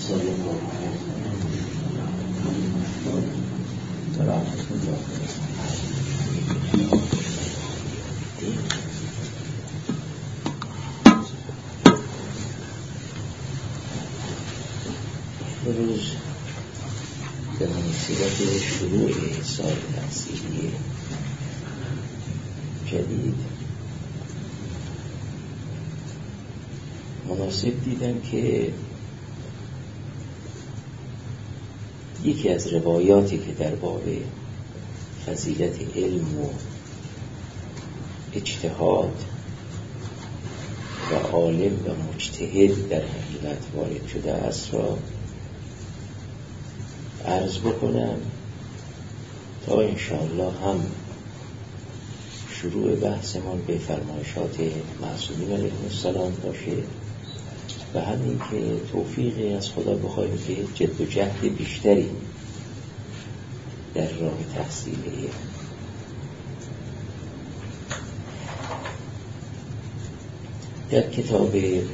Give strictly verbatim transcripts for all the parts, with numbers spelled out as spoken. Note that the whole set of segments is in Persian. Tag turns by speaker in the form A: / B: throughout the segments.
A: صلی الله علیه روز به مناسبت شروع سال تحصیلی جدید مناسب دیدم که یکی از روایاتی که در باب فضیلت علم و اجتهاد و عالم و مجتهد در حقیقت وارد شده است را عرض بکنم تا انشاءالله هم شروع بحثمان به فرمایشات معصومین علیهم السلام باشه و همین که توفیقی از خدا بخواهیم که جد و جهد بیشتری در راه تحصیل علم. در کتاب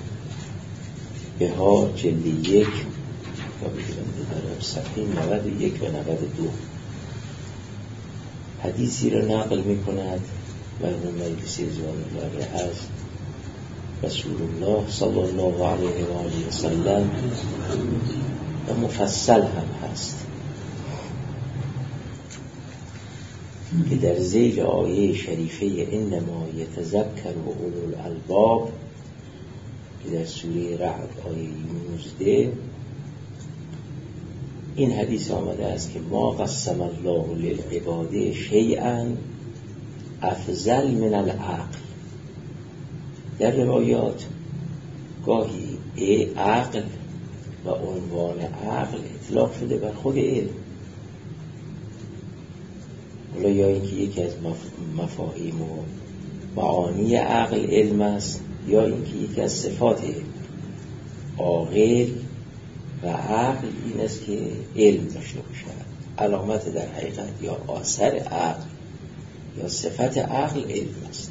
A: بهار جلد یک کتاب بگیرم صفحه نود و یک و نود و دو حدیثی را نقل می کند مرحوم مجلسی رضوان الله علیه از رسول الله صلی الله علیه و آله و سلم و مفصل هم هست که در ذیل آیه شریفه انما یتذکر اولو الالباب که در سوره رعد آیه نوزده این حدیث آمده است که ما قسم الله للعباد شیئا افضل من العقل. در روایات گاهی ای عقل و عنوان عقل اطلاق شده بر خود علم، حالا یا اینکه یکی از مفاهیم و معانی عقل علم است یا اینکه یکی از صفات علم. عاقل و عقل این است که علم داشته باشد، علامت در حقیقت یا آثر عقل یا صفت عقل علم است.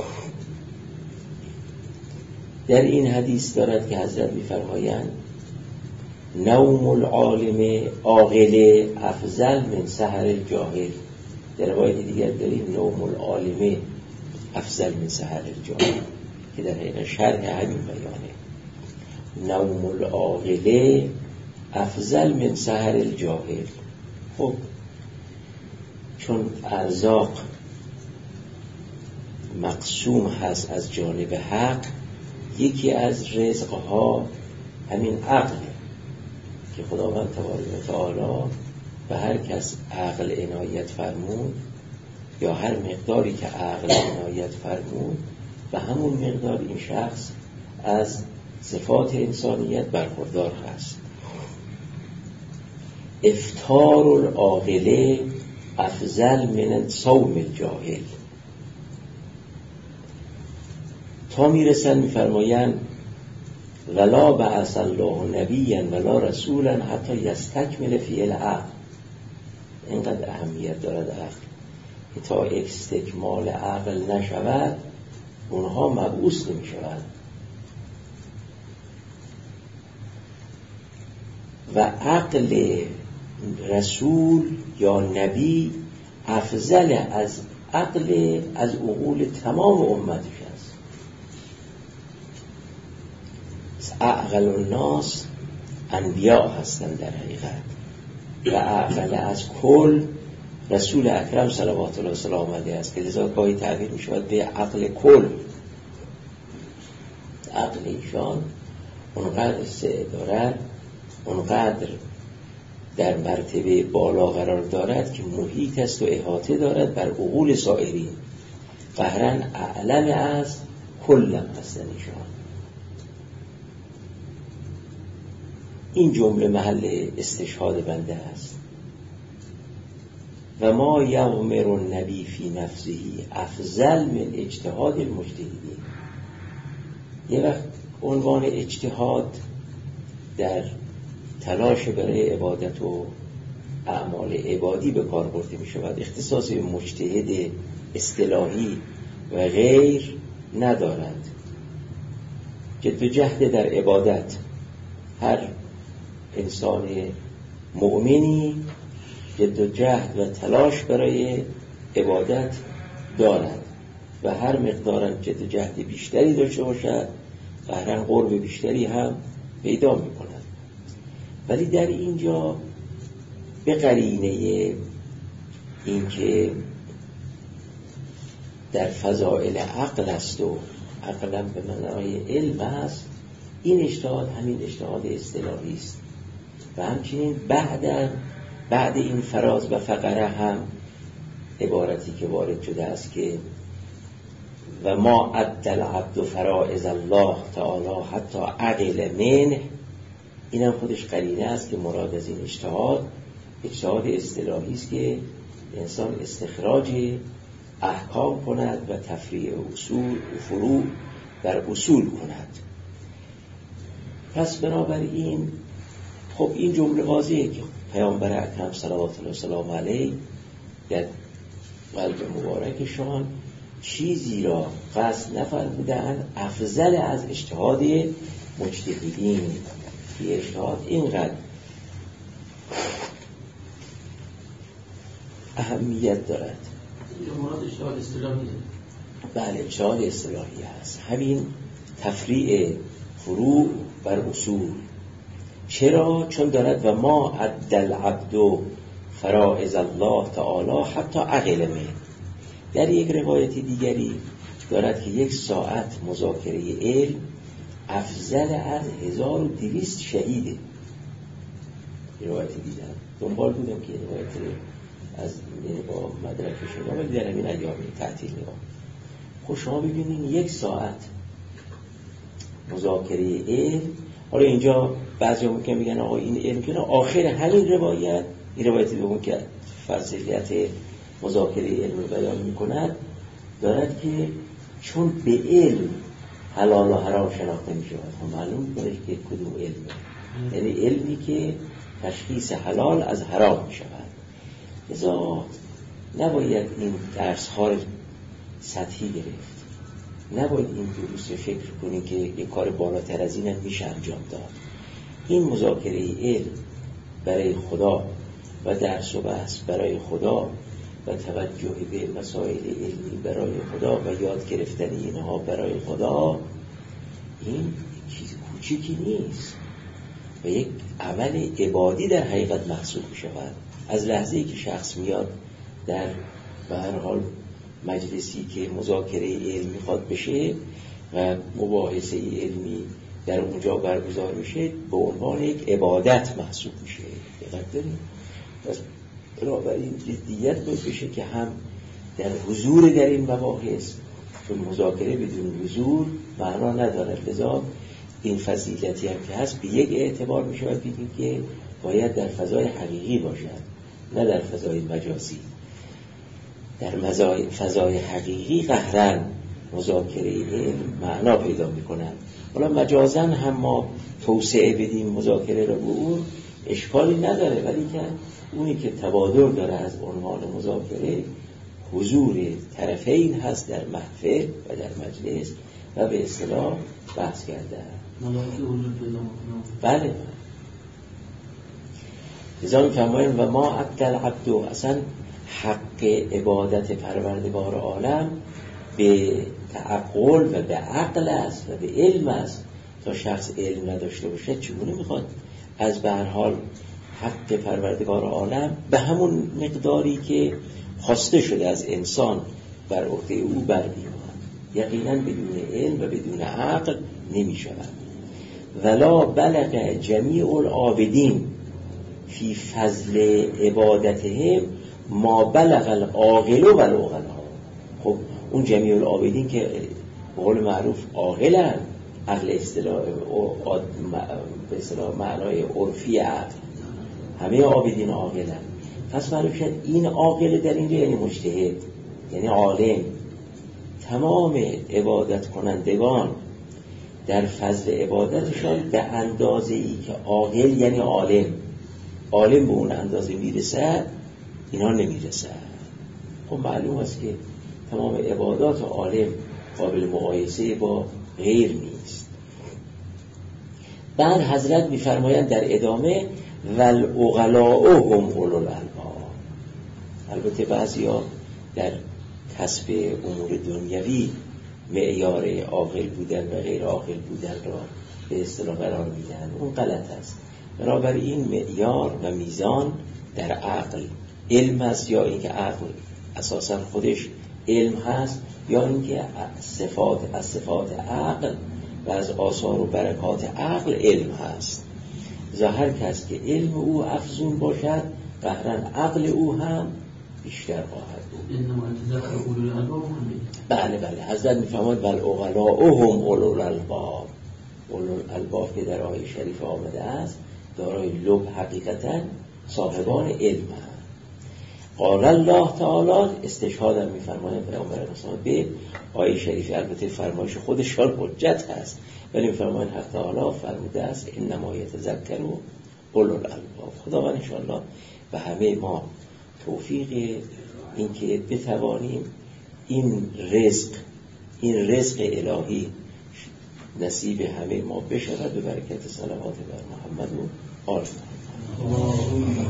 A: در این حدیث دارد که حضرت می‌فرمایند نوم العالم عاقل افضل من سحر الجاهل. در روایت دیگر داریم نوم العالم افضل من سحر الجاهل که در حقیقت شرح همین بیانه. نوم العاقل افضل من سحر الجاهل. خب چون ارزاق مقسوم هست از جانب حق، یکی از رزقها همین عقله که خداوند تبارک و تعالی به هر کس عقل عنایت فرمود یا هر مقداری که عقل عنایت فرمود و همون مقدار این شخص از صفات انسانیت برخوردار هست. افطار العاقل افضل من صوم الجاهل. تا میرسن میفرمایند ولا بعث الله نبیا ولا رسولا حتی یستکمل فی العقل. اینقدر اهمیت دارد عقل که تا استکمال عقل نشود اونها مبعوث نمی شود. و عقل رسول یا نبی افضل از عقل از عقول تمام امتش است. عقل الناس انبیاء هستند در حقیقت و عقل از کل رسول اکرم صلوات الله وسلامه علیه است که لذا گاهی تعبیر می شود به عقل کل. عقل ایشان اونقدر استعداد اونقدر در مرتبه بالا قرار دارد که محیط است و احاطه دارد بر عقول سائرین. قهرن اعلم از کلم هستند ایشان. این جمله محل استشهاد بنده است. و ما یغمر النبی فی نفسه افضل من اجتهاد المجتهدین. یه وقت عنوان اجتهاد در تلاش برای عبادت و اعمال عبادی به کار برده می شود، اختصاص به مجتهد اصطلاحی و غیر ندارد. جد و جهد در عبادت هر انسان مؤمنی جد و جهد و تلاش برای عبادت دارد و هر مقدارم جد و جهد بیشتری داشته باشد قهرن قرب بیشتری هم پیدا می کند. ولی در اینجا به قرینه این که در فضائل عقل است و عقلا به معنای علم است، این اجتهاد همین اجتهاد اصطلاحی است و همچنین بعد بعد این فراز و فقره هم عبارتی که وارد شده است که و ما عد العبد فرائض الله تعالی حتی عقل منه، این هم خودش قرینه است که مراد از این اجتهاد اجتهاد اصطلاحی است که انسان استخراج احکام کند و تفریع اصول و فروع در اصول کند. پس بنابراین خب این جمله واضحه که پیامبر اکرم صلوات الله وسلام علیه در قلب مبارکشان چیزی را قصد نفرمودند افضل از اجتهاد مجتهدین که اجتهاد اینقدر اهمیت دارد.
B: مراد اجتهاد اصطلاحیه.
A: بله اجتهاد اصطلاحی هست، همین تفریع فروع بر اصول. چرا؟ چون دارد و ما عد العبد فرائض الله تعالی حتی عقل من. در یک روایت دیگری دارد که یک ساعت مذاکره علم افضل از هزار و دویست شهیده. روایت دیدم دنبال بودم که روایت از با مدرک شده ولی در همین ایامی تعطیل نگاه. خب شما ببینید یک ساعت مذاکره علم. حالا اینجا بعضی ممکن میگن آقا این علم که آخر همین روایت، این روایتی بگم که فضیلت مذاکره علم رو بیان میکند، دارد که چون به علم حلال و حرام شناخته میشود. خب معلوم میکنه که کدوم علمه، یعنی علمی که تشخیص حلال از حرام میشود. لذا نباید این درس ها رو سطحی گرفت، نباید این دروس رو فکر کنی که یک کار بالاتر از این هم میشه انجام داد. این مذاکره علم برای خدا و درس و بحث برای خدا و توجه به مسائل علمی برای خدا و یاد گرفتن اینها برای خدا، این چیز کوچیکی نیست و یک عمل عبادی در حقیقت محسوب می شود. از لحظه‌ای که شخص میاد در به هر حال مجلسی که مذاکره علمی میخواد بشه و مباحثه علمی در اونجا برگزار میشه، به عنوان یک عبادت محسوب میشه. دقت داریم؟ پس بنابراین جدیت باید بشه که هم در حضور در این مباحث، چون مذاکره بدون حضور معنا ندارد. لذا این فضیلتی هم که هست به یک اعتبار میشه باید بگیم که باید در فضای حقیقی باشد، نه در فضای مجازی. در فضای حقیقی قهرن مذاکره علم معنا پیدا میکنن. حالا مجازن هم ما توسعه بدیم مذاکره رو به اون اشکالی نداره، ولی که اونی که تبادر داره از عنوان مذاکره حضور طرفین هست در محفل و در مجلس و به اصطلاح بحث کرده.
B: ملاکی حضور پیدا میکنه.
A: بله. لذا میفرماییم و ما عد العبد، اصلا حق عبادت پروردگار عالم به تعقل و به عقل است و به علم است. تا شخص علم نداشته باشه چگونه میخواد از به هر حال حق پروردگار عالم به همون مقداری که خواسته شده از انسان بر عهده او برمی‌آورد؟ یقینا بدون علم و بدون عقل نمیشود. ولا بلغ جمیع العابدین فی فضل عبادتهم ما بلغ العاقل و العقلا. خب اون جمیع العابدین که به قول معروف عاقلن، عقل اصطلاح به اصطلاح معنای عرفی عقل، همه عابدین عاقلن. پس معلوم شد این عاقل در اینجا یعنی مجتهد، یعنی عالم. تمام عبادت کنندگان در فضل عبادتشان به اندازه ای که عاقل یعنی عالم عالم به اون اندازه میرسد، اینا نمیرسد. خب معلوم است که تمام عبادات عالم قابل مقایسه با غیر نیست. بعد حضرت میفرمایند در ادامه والعقلاء هم اولو الالباب. البته بعضیا در کسب امور دنیوی معیار عاقل بودن و غیر عاقل بودن را به اصطلاح قرار میدن، اون غلط است. بنابراین معیار و میزان در عقل علم است، یا اینکه عقل اساسا خودش علم هست، یا اینکه صفات از صفات عقل و از آثار و برکات عقل علم هست. ظاهر کس که علم او افزون باشد قهراً عقل او هم بیشتر خواهد بود. بله بله حضرت میفرماید والعقلاء هم اولو الالباب. اولو الالباب که در آیه شریف آمده است دارای لب حقیقتاً صاحبان علم هست. قال الله تعالی استشهادم میفرماید پیامبر اسلام به آیه شریف، البته فرمایش خودشان حجت هست ولی میفرماید حق تعالی فرموده است انما یتذکر اولو الالباب. خداوند ان شاء الله به همه ما توفیق این که بتوانیم این رزق این رزق الهی نصیب همه ما بشود به برکت صلوات بر محمد و آل محمد.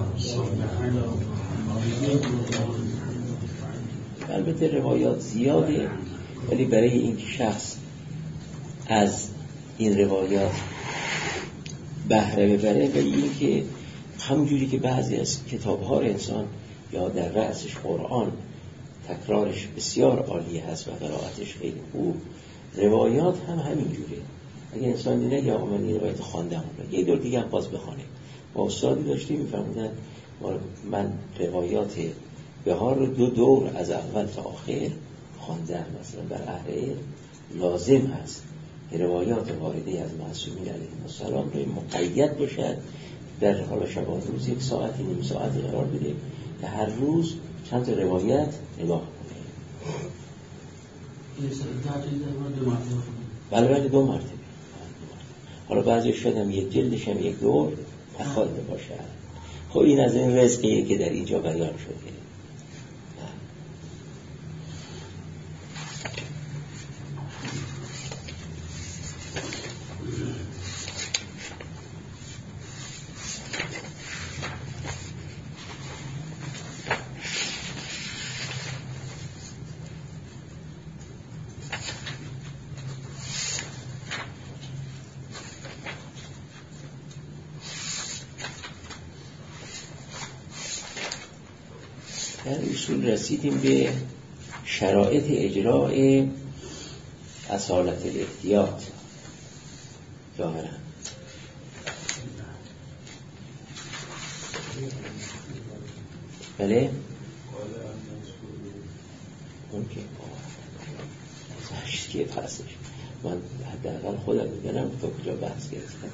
A: البته روایات زیاده ولی برای این شخص از این روایات بهره ببره و این که همونجوری که بعضی از کتاب‌ها رو انسان یا در رأسش قرآن تکرارش بسیار عالی هست و قرائتش خیلی خوب، روایات هم همینجوره. اگه انسان دیگه یا آقا من این روایت خواندم یه دور دیگه هم باز بخونه. ما استادی داشتیم میفرمودن من روایات بهار رو دو دور از اول تا آخر خواندم. مثلا بر اهل علم لازم هست که روایات وارده از معصومین علیهم السلام رو مقید باشد، در حال شبان روز یک ساعتی نیم ساعتی قرار بده که هر روز چند تا روایت نگاه کنه. بله بله دو مرتبه. حالا بعضی شاید هم یک جلدش هم یک دور تخواهده باشد. خب این از این رزقیه که در اینجا بیان شده. در اصول رسیدیم به شرایط اجراء اصالت الاحتیاط. ظاهرا بله اون که که پسش من حداقل خودم میدونم تا کجا بحث گرفتم.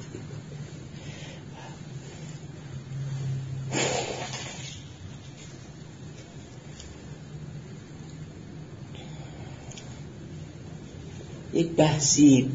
A: یک بحثی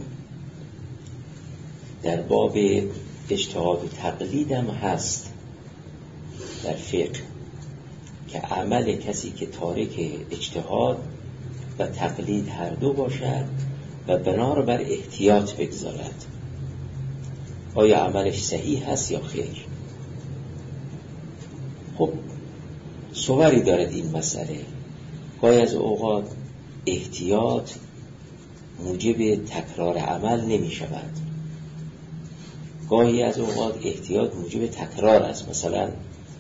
A: در باب اجتهاد و تقلید هم هست در فقه که عمل کسی که تارک اجتهاد و تقلید هر دو باشد و بنا را بر احتیاط بگذارد آیا عملش صحیح هست یا خیر. خب صوری دارد این مسئله. گاهی از اوقات احتیاط موجب تکرار عمل نمی شود، گاهی از اوقات احتیاط موجب تکرار است. مثلا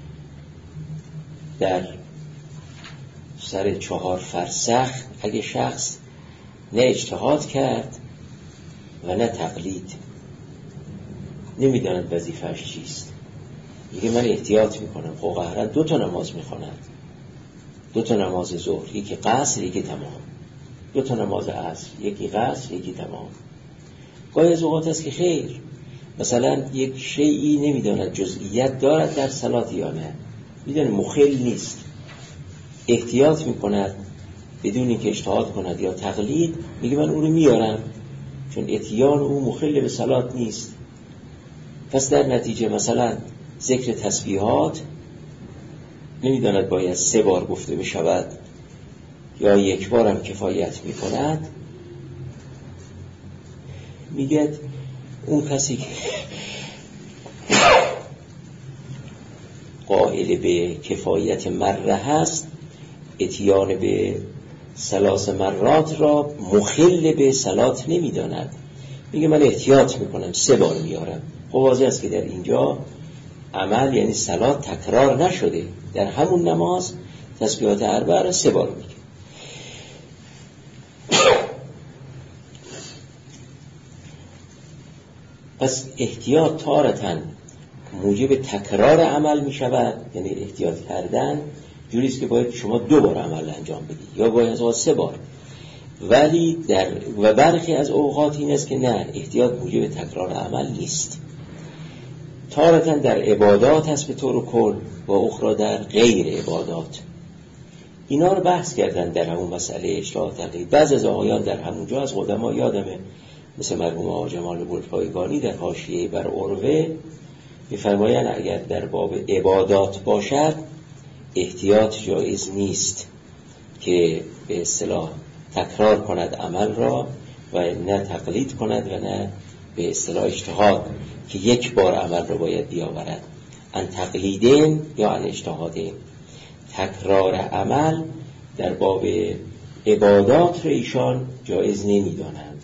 A: در سر چهار فرسخ اگه شخص نه اجتهاد کرد و نه تقلید، نمیداند وظیفه‌اش چیست، میگه من احتیاط میکنم، خب قهرن دو تا نماز میخواند، دو تا نماز ظهر، یکی قصر یکی تمام، دو تا نماز عصر، یکی قصر یکی تمام. گاهی از اوقات است که خیر، مثلا یک شیئی نمیداند جزئیات دارد در صلات یا نه، میدونه مخل نیست، احتیاط میکند بدون اینکه اجتهاد کند یا تقلید، میگه من اون رو میارم چون اتیان او مخل به صلات نیست. پس در نتیجه مثلا ذکر تسبیحات نمیداند باید سه بار گفته بشود یا یک بار هم کفایت میکند، میگه اون کسی که قائل به کفایت مره هست اتیان به ثلاث مرات را مخل به صلات نمی داند، میگه من احتیاط میکنم سه بار میارم. خب واضح است که در اینجا عمل یعنی صلات تکرار نشده، در همون نماز تسبیحات اربعه را سه بار میگه. پس احتیاط تارتاً موجب تکرار عمل می شود، یعنی احتیاط کردن جوریست که باید شما دو بار عمل انجام بدید یا باید از سه بار، ولی در و برخی از اوقات این است که نه، احتیاط موجب تکرار عمل نیست. تارتاً در عبادات هست به طور کل و اخرى در غیر عبادات. اینا رو بحث کردن در همون مسئله اجتهاد تقلید. بعض از آقایان در همونجا از قدما یادمه، مثل مرحوم آقا جمال بلپایگانی در حاشیه بر عروه می‌فرمایند اگر در باب عبادات باشد احتیاط جایز نیست که به اصطلاح تکرار کند عمل را و نه تقلید کند و نه به اصطلاح اجتهاد که یک بار عمل را باید بیاورد. ان تقلیدین یا ان اجتهادین، تکرار عمل در باب عبادات را ایشان جایز نمی‌دانند.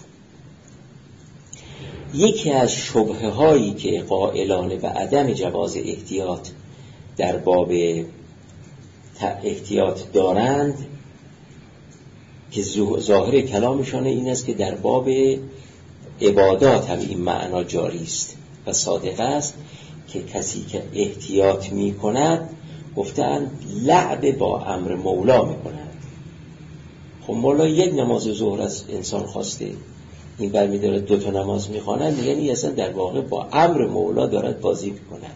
A: یکی از شبهه هایی که قائلان به عدم جواز احتیاط در باب احتیاط دارند که ظاهر کلامشان این است که در باب عبادات هم این معنا جاری است و صادق است که کسی که احتیاط می کند گفتند لعب با امر مولا می کند. خب مولا یک نماز ظهر از انسان خواسته، این برمی داره دو تا نماز می خواند، یعنی اصلا در واقع با امر مولا دارد بازی می کند.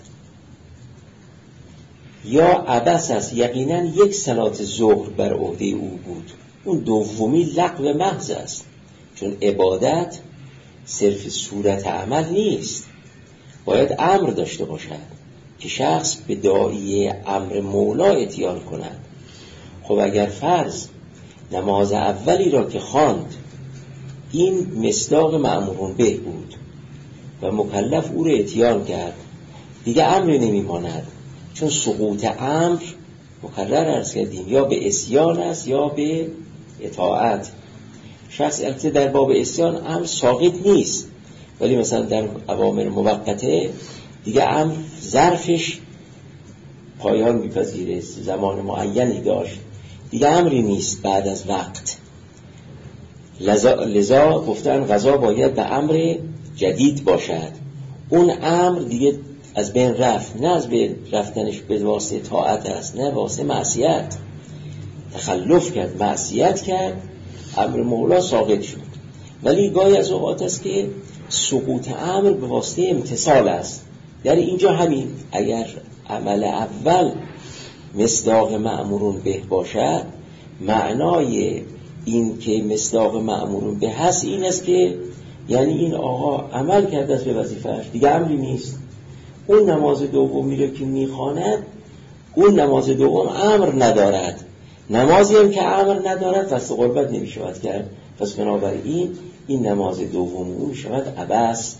A: یا عبث است، یقینا یک صلات ظهر بر عهده او بود، اون دومی لغو محض است، چون عبادت صرف صورت عمل نیست، باید امر داشته باشد که شخص به داعی امر مولا اتیان کند. خب اگر فرض نماز اولی را که خواند این مصداق مأمورون به بود و مکلف او را اتیان کرد، دیگه امر نمیماند، چون سقوط امر مکرر عرض کردیم یا به عصیان است یا به اطاعت. شخص البته در باب عصیان امر ساقط نیست، ولی مثلا در اوامر موقته دیگه امر ظرفش پایان می‌پذیره، زمان معینی داشت، دیگه امری نیست بعد از وقت. لذا, لذا گفتن قضا باید به امر جدید باشد، اون امر دیگه از بین رفت، نه از بین رفتنش به واسطه طاعت است، نه واسطه معصیت، تخلف کرد، معصیت کرد، امر مولا ساقط شد. ولی گاهی از اوقات است که سقوط امر به واسطه امتثال است. در اینجا همین اگر عمل اول مصداق مأمورون به باشد، معنای این که مصداق مأمورون به هست این است که یعنی این آقا عمل کرده است به وظیفه‌اش، دیگه امری نیست. اون نماز دومی رو که میخواند، اون نماز دوم امر ندارد، نمازی هم که امر ندارد فست قربت نمیشود کرد. پس بنابراین این نماز دوم اون شود عبث.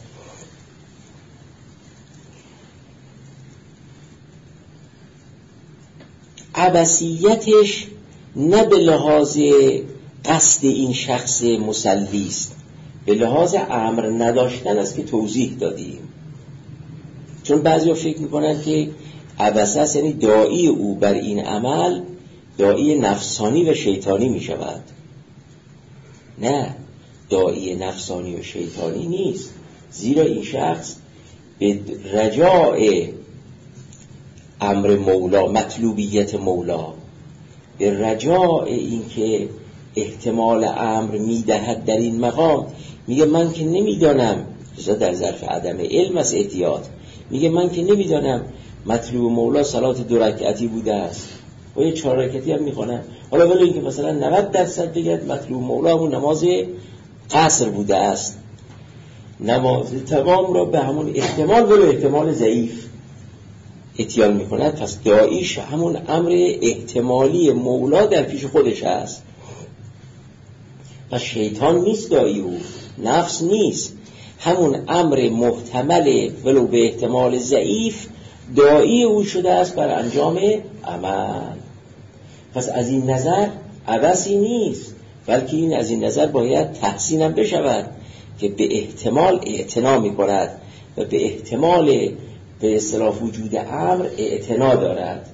A: عبثیتش نه به لحاظ قصد این شخص مصلی است، به لحاظ امر نداشتن است که توضیح دادیم. چون بعضی ها فکر میکنند که عبث است یعنی داعی او بر این عمل داعی نفسانی و شیطانی می شود. نه، داعی نفسانی و شیطانی نیست، زیرا این شخص به رجاء امر مولا، مطلوبیت مولا، به رجاء این که احتمال امر میدهد در این مقام، میگه من که نمیدانم، در ظرف عدم علم از احتیاط، میگه من که نمیدانم مطلوب مولا صلات دو رکعتی بوده است و یه چهار رکعتی هم میخوانم، حالا ولی اینکه مثلا نود درصد بگید مطلوب مولا همون نماز قصر بوده است، نماز تمام را به همون احتمال ولو احتمال ضعیف اتیان میکند، پس داعیش همون امر احتمالی مولا در پیش خودش است. پس شیطان نیست داعی او، نفس نیست، همون امر محتمل ولو به احتمال ضعیف داعی او شده است بر انجام عمل. پس از این نظر عبثی نیست، بلکه این از این نظر باید تحسین هم بشود که به احتمال اعتنا می کند و به احتمال به اصطلاح وجود امر اعتنا دارد.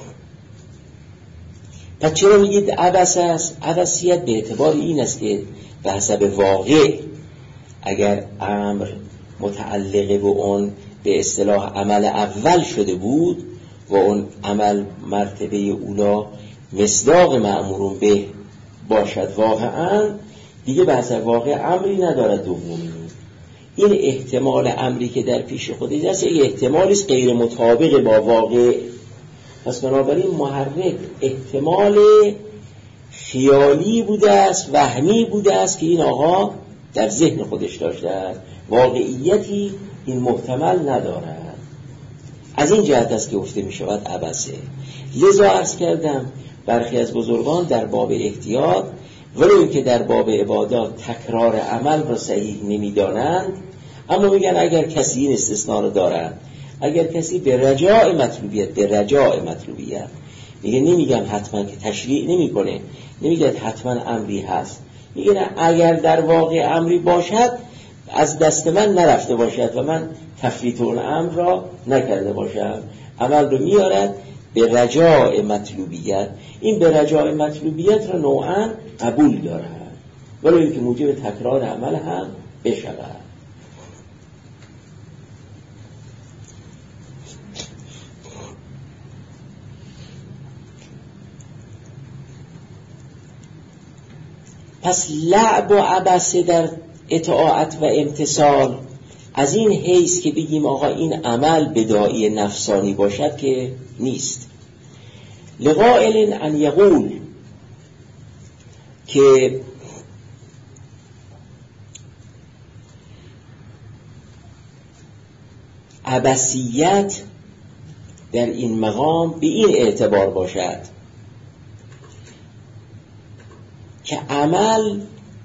A: پس چرا میگید عبث است؟ عبثیت به اعتبار این است که به حسب واقع اگر امر متعلق به اون به اصطلاح عمل اول شده بود و اون عمل مرتبه اولا مصداق مأمورون به باشد، واقعا دیگه به حسب واقع امری ندارد دومی. این احتمال امری که در پیش خودش است یک احتمالی است غیر مطابق با واقع. پس بنابراین محرک احتمال خیالی بوده است، وهمی بوده است که این آقا در ذهن خودش داشته است، واقعیتی این محتمل ندارد. از این جهت است که گفته می شود عبثه. لذا عرض کردم برخی از بزرگان در باب احتیاط ولو که در باب عبادات تکرار عمل را صحیح نمی دانند، اما میگن اگر کسی این استثناء رو دارد، اگر کسی به رجاء مطلوبیت به رجاء مطلوبیت میگه، نمیگم حتما که تشریع نمی کنه، نمیگه حتما امری هست، میگه اگر در واقع امری باشد از دست من نرفته باشد و من تفریط اون امر را نکرده باشم، عمل رو میارد به رجاء مطلوبیت. این به رجاء مطلوبیت را نوعا قبول دارد ولی اینکه موجب تکرار عمل هم بشود. پس لعب و عبث در اطاعت و امتثال از این حیث که بگیم آقا این عمل بداعی نفسانی باشد که نیست. لقائل ان یقول که عبثیت در این مقام به این اعتبار باشد که عمل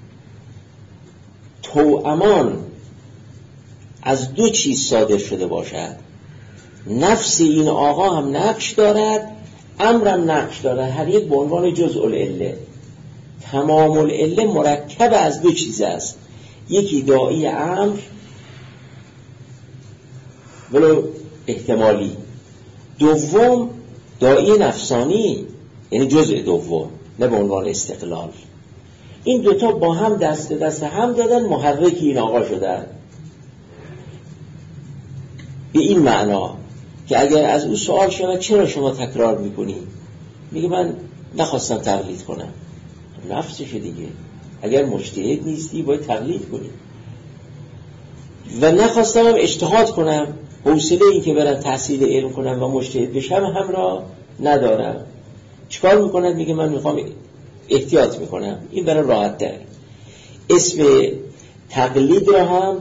A: توامان از دو چیز صادر شده باشد، نفس این آقا هم نقش دارد، امرم نقش دارد، هر یک به عنوان جزء العله. تمام العله مرکب از دو چیز است، یکی داعی امر ولو احتمالی، دوم داعی نفسانی یعنی جزء دوم نه به عنوان استقلال. این دوتا با هم دست دست هم دادن، محرکی این آقا شدن. به این معنا که اگر از او سوال شود چرا شما تکرار میکنی، میگه من نخواستم تقلید کنم. نفسشه دیگه، اگر مجتهد نیستی باید تقلید کنی. و نخواستم هم اجتهاد کنم، حوصله این که برم تحصیل علم کنم و مجتهد بشم هم را ندارم. چیکار میکنند؟ میگه من میخوام احتیاط میکنم، این برای راحت تر. اسم تقلید را هم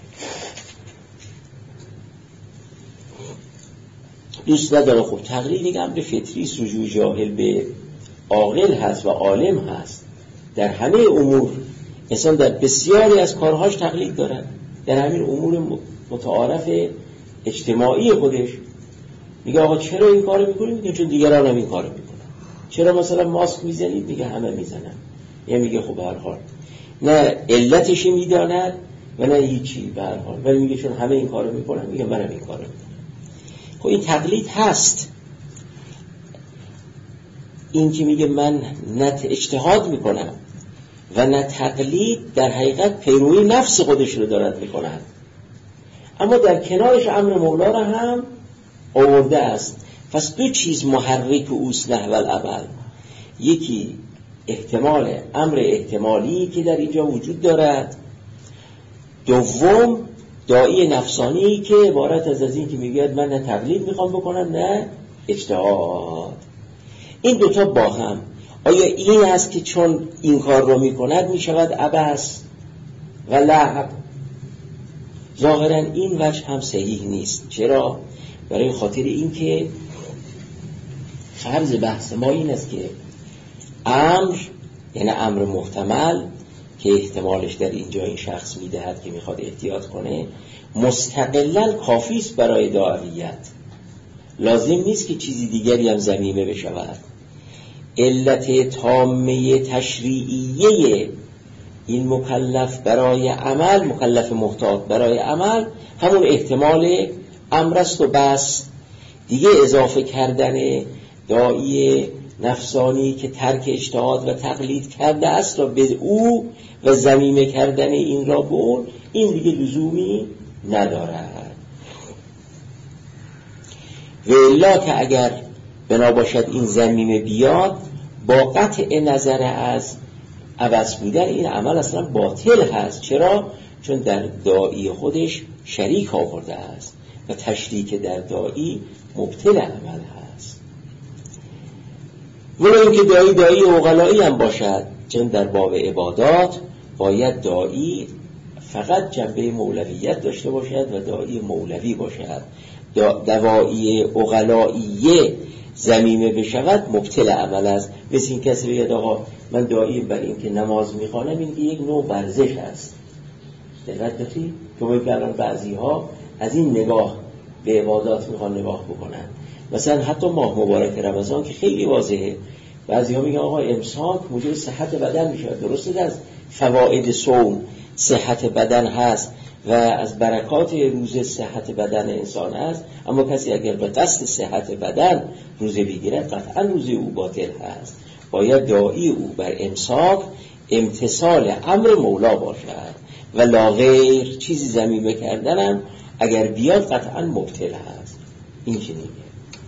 A: دوست نداره. خب تقلید یک امر فطری، رجوع جاهل به عاقل هست و عالم هست. در همه امور انسان در بسیاری از کارهاش تقلید داره، در همین امور متعارف اجتماعی خودش. میگه آقا چرا این کارو میکنی؟ میگه چون دیگران هم این کارو میکنن. چرا مثلا ماسک میزنید؟ میگه همه میزنن. یا میگه خب به هر حال نه علتش میداند و نه هیچی به هر حال، ولی میگه چون همه این کارو میکنن میگه منم این کارو میکنم. خب این تقلید هست. این که میگه من نه اجتهاد میکنم و نه تقلید، در حقیقت پیروی نفس خودش رو دارد میکنند. اما در کنارش امر مولا را هم آورده است. پس دو چیز محرک اوست نحو العمل، یکی احتمال امر احتمالی که در اینجا وجود دارد، دوم داعی نفسانی که عبارت از از این که میگه من نه تقلید میخوام بکنم نه اجتهاد. این دوتا با هم، آیا این است که چون این کار رو میکند میشود عبث و لعب؟ ظاهرا این وجه هم صحیح نیست. چرا؟ برای خاطر این که فرض بحث ما این است که امر یعنی امر محتمل که احتمالش در اینجا این شخص میدهد که میخواد احتیاط کنه مستقلاً کافی است برای دعویت. لازم نیست که چیزی دیگری هم ضمیمه بشود. علت تامه تشریعیه این مکلف برای عمل، مکلف محتاط برای عمل، همون احتمال امر است و بس. دیگه اضافه کردن داعی نفسانی که ترک اجتهاد و تقلید کرده است را به او و ضمیمه کردن این را به اون، این دیگه لزومی ندارد. و الا که اگر بنا باشد این ضمیمه بیاد، با قطع نظر از عوض بودن این عمل اصلا باطل هست. چرا؟ چون در داعی خودش شریک آورده است و تشریک در داعی مبطل عمل هست. ولی اینکه داعی داعی عقلایی هم باشد، چون در باب عبادات باید داعی فقط جنبه مولویت داشته باشد و داعی مولوی باشد. دواعی عقلاییه ضمیمه بشود مبطل عمل است. مثل این کسی بگید آقا من داعی بر این که نماز میخوانم، این که یک نوع ورزش است. دقت داشتی؟ که باید الان بعضی ها از این نگاه به عبادات میخوان نگاه بکنن. مثلا حتی ماه مبارک رمضان که خیلی واضحه، بعضی ها میگن آقا امساک موجب صحت بدن میشه. درسته از فواید صوم صحت بدن هست و از برکات روزه صحت بدن انسان است، اما کسی اگر به قصد صحت بدن روزه بگیرد قطعا روزه او باطل هست. باید داعی او بر امساک امتثال امر مولا باشد و لا غیر. چیزی ضمیمه کردنم اگر بیاد قطعا مبطل هست. این چه میگه؟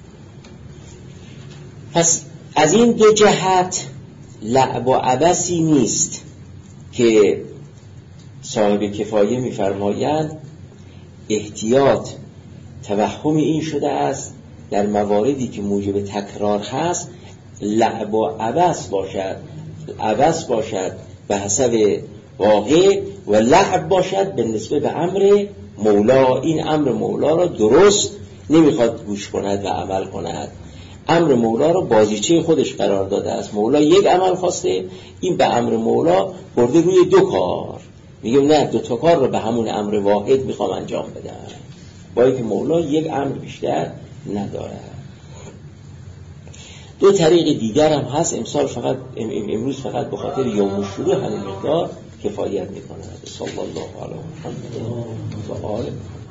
A: پس از این دو جهت لعب و عبثی نیست که صاحب کفایه می‌فرمایند احتیاط توهم این شده است در مواردی که موجب تکرار هست لعب و عبث باشد، عبث باشد به حسب واقع و لعب باشد به نسبت به امر مولا. این امر مولا را درست نمیخواد گوش کند و عمل کند. امر مولا را بازیچه خودش قرار داده است. مولا یک عمل خواسته، این به امر مولا برده روی دو کار. میگم نه، دو تا کار رو به همون امر واحد میخوام انجام بدم، با اینکه مولا یک امر بیشتر نداره. دو طریق دیگر هم هست. امسال فقط امروز فقط به خاطر یوم الشروع همین مقدار کفایت میکنه. صلی الله علیه و آله.